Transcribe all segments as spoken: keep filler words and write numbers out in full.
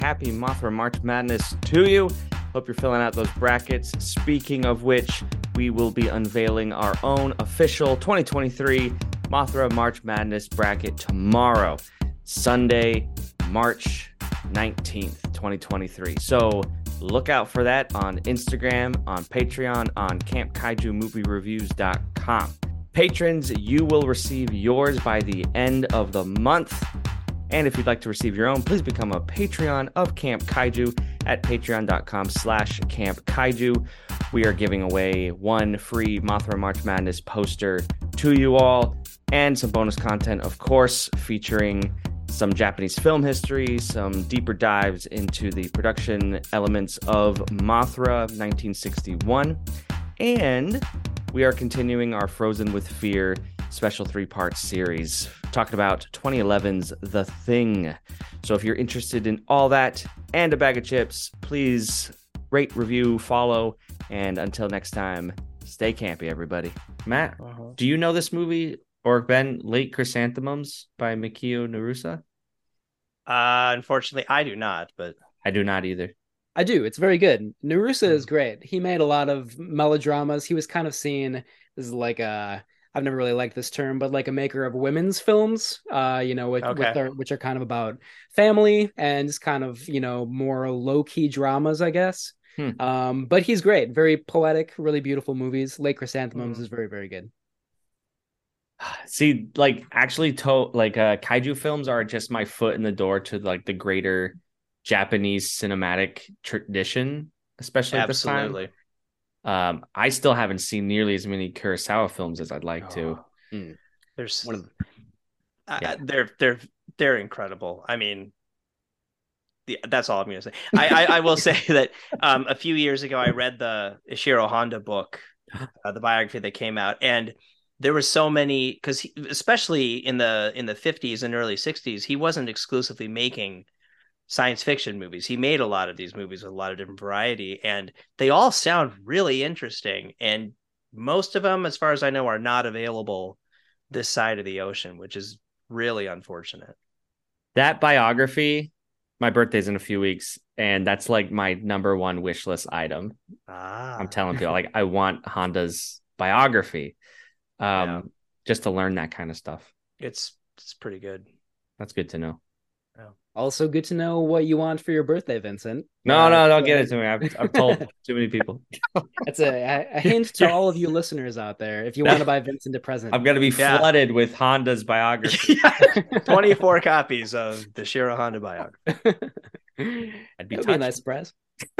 happy Mothra March Madness to you. Hope you're filling out those brackets. Speaking of which, we will be unveiling our own official twenty twenty-three Mothra March Madness bracket tomorrow, Sunday, March nineteenth, twenty twenty-three. So look out for that on Instagram, on Patreon, on camp kaiju movie reviews dot com. Patrons, you will receive yours by the end of the month. And if you'd like to receive your own, please become a Patreon of Camp Kaiju at patreon.com slash Camp Kaiju. We are giving away one free Mothra March Madness poster to you all and some bonus content, of course, featuring some Japanese film history, some deeper dives into the production elements of Mothra nineteen sixty-one. And we are continuing our Frozen with Fear special three-part series, talking about twenty eleven's The Thing. So if you're interested in all that and a bag of chips, please rate, review, follow, and until next time, stay campy, everybody. Matt, uh-huh. do you know this movie, or Ben, Late Chrysanthemums by Mikio Narusa? Uh, unfortunately, I do not, but... I do not either. I do. It's very good. Narusa is great. He made a lot of melodramas. He was kind of seen as like a... I've never really liked this term, but like a maker of women's films, uh, you know, with, okay. with their, which are kind of about family and just kind of, you know, more low-key dramas, I guess. Hmm. Um, but he's great. Very poetic, really beautiful movies. Late Chrysanthemums mm. is very, very good. See, like actually, to like uh, kaiju films are just my foot in the door to like the greater Japanese cinematic tradition, especially Absolutely. at this time. Um, I still haven't seen nearly as many Kurosawa films as I'd like to. Oh. Mm. There's one of them. Yeah. Uh, they're they're they're incredible. I mean, the, that's all I'm gonna say. I I, I will say that um, a few years ago I read the Ishiro Honda book, uh, the biography that came out, and there were so many because especially in the in the fifties and early sixties, he wasn't exclusively making science fiction movies. He made a lot of these movies with a lot of different variety, and they all sound really interesting. And most of them, as far as I know, are not available this side of the ocean, which is really unfortunate. That biography, my birthday's in a few weeks, and that's like my number one wish list item. Ah. I'm telling people, like, I want Honda's biography, um, yeah. just to learn that kind of stuff. It's it's pretty good. That's good to know. Also good to know what you want for your birthday, Vincent. No, uh, no, don't get it to me. I've, I've told too many people. That's a, a hint to all of you listeners out there. If you want to buy Vincent a present, I'm going to be yeah. flooded with Honda's biography. twenty-four copies of the Shiro Honda biography. That'd be, be a nice surprise.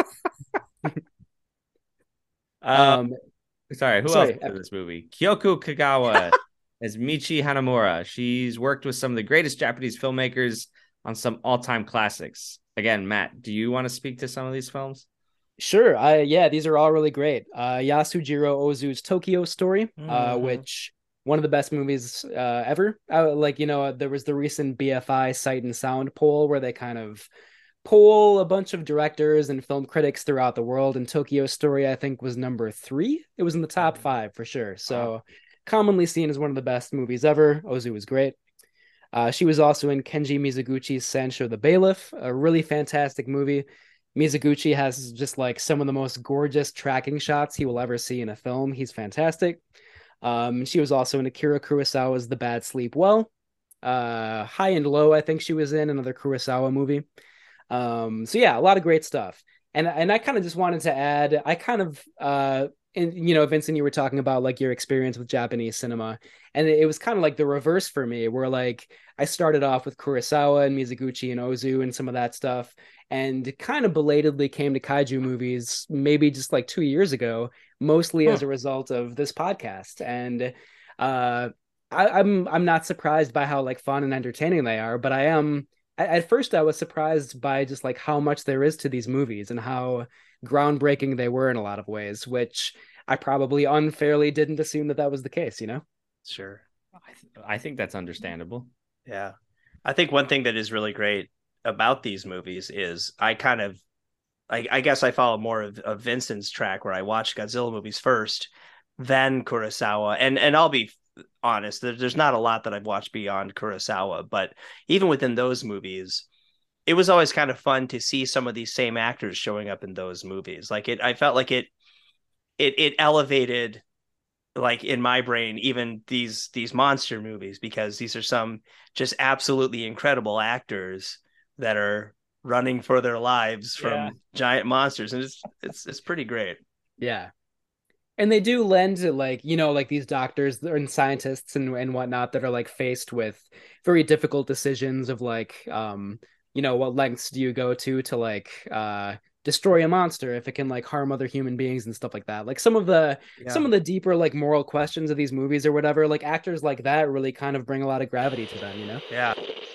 um, sorry, who sorry, else in this movie? Kyoko Kagawa as Michi Hanamura. She's worked with some of the greatest Japanese filmmakers on some all-time classics. Again, Matt, do you want to speak to some of these films? Sure. I yeah, these are all really great. Uh, Yasujiro Ozu's Tokyo Story, mm-hmm. uh, which one of the best movies uh, ever. Uh, like, you know, there was the recent B F I Sight and Sound poll where they kind of poll a bunch of directors and film critics throughout the world, and Tokyo Story, I think, was number three. It was in the top five for sure. So wow. commonly seen as one of the best movies ever. Ozu was great. Uh, she was also in Kenji Mizoguchi's Sancho the Bailiff, a really fantastic movie. Mizoguchi has just like some of the most gorgeous tracking shots he will ever see in a film. He's fantastic. Um, she was also in Akira Kurosawa's The Bad Sleep Well. Uh, High and Low, I think she was in, another Kurosawa movie. Um, so yeah, a lot of great stuff. And, and I kind of just wanted to add, I kind of... Uh, And, you know, Vincent, you were talking about like your experience with Japanese cinema, and it was kind of like the reverse for me, where like I started off with Kurosawa and Mizoguchi and Ozu and some of that stuff, and kind of belatedly came to kaiju movies maybe just like two years ago, mostly huh. as a result of this podcast. And uh, I, I'm I'm not surprised by how like fun and entertaining they are, but I am at first I was surprised by just like how much there is to these movies and how groundbreaking they were in a lot of ways, which I probably unfairly didn't assume that that was the case, you know? Sure. I, th- I think that's understandable. Yeah. I think one thing that is really great about these movies is I kind of, I, I guess I follow more of, of Vincent's track where I watched Godzilla movies first, then Kurosawa. And, and I'll be honest, there, there's not a lot that I've watched beyond Kurosawa, but even within those movies, it was always kind of fun to see some of these same actors showing up in those movies. Like it, I felt like it, it, it elevated, like in my brain, even these these monster movies, because these are some just absolutely incredible actors that are running for their lives from yeah. giant monsters, and it's it's it's pretty great. Yeah. And they do lend to, like, you know, like these doctors and scientists and, and whatnot that are like faced with very difficult decisions of like, um, you know, what lengths do you go to to like uh, destroy a monster if it can like harm other human beings and stuff like that. Like some of the yeah. some of the deeper like moral questions of these movies or whatever, like actors like that really kind of bring a lot of gravity to them, you know? Yeah.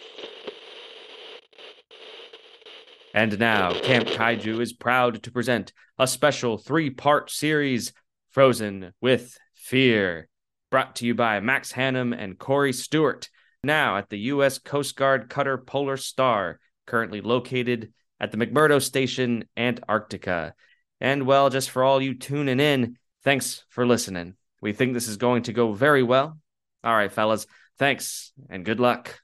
And now, Camp Kaiju is proud to present a special three-part series, Frozen with Fear, brought to you by Max Hannum and Corey Stewart, now at the U S Coast Guard cutter Polar Star, currently located at the McMurdo Station, Antarctica. And, well, just for all you tuning in, thanks for listening. We think this is going to go very well. All right, fellas, thanks, and good luck.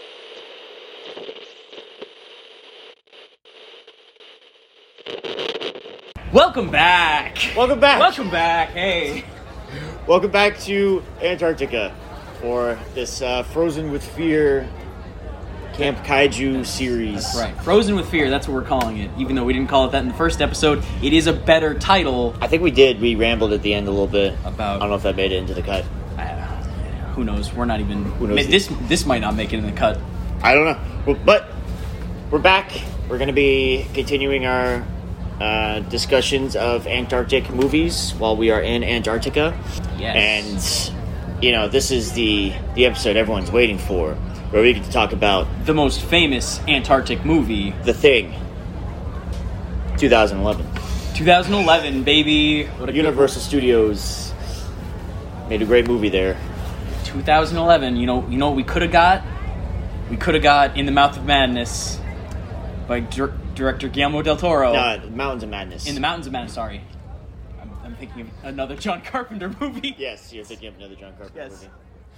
Welcome back. Welcome back. Welcome back. Hey. Welcome back to Antarctica for this uh, Frozen with Fear Camp Kaiju series. That's right. Frozen with Fear, that's what we're calling it. Even though we didn't call it that in the first episode, it is a better title. I think we did. We rambled at the end a little bit. About... I don't know if that made it into the cut. Uh, who knows? We're not even... Who knows? This, this might not make it in the cut. I don't know. Well, but we're back. We're going to be continuing our... Uh, discussions of Antarctic movies while we are in Antarctica. Yes. And, you know, this is the, the episode everyone's waiting for, where we get to talk about... the most famous Antarctic movie. The Thing. twenty eleven. twenty eleven, baby. What a Universal Studios made a great movie there. twenty eleven, you know, you know what we could have got? We could have got In the Mouth of Madness by... Dir- Director Guillermo del Toro. No, Mountains of Madness. In the Mountains of Madness, sorry. I'm, I'm thinking of another John Carpenter movie. Yes, you're thinking of another John Carpenter yes. movie.